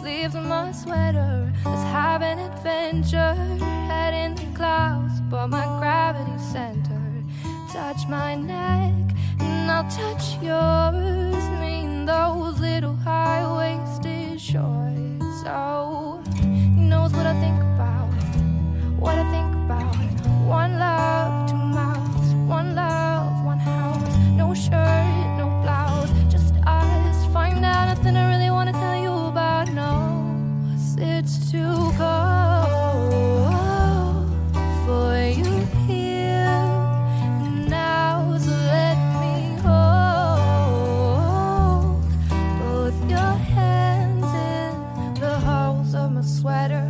sleeves of my sweater. Let's have an adventure, head in the clouds, but my gravity center. Touch my neck and I'll touch yours. Me and those little highways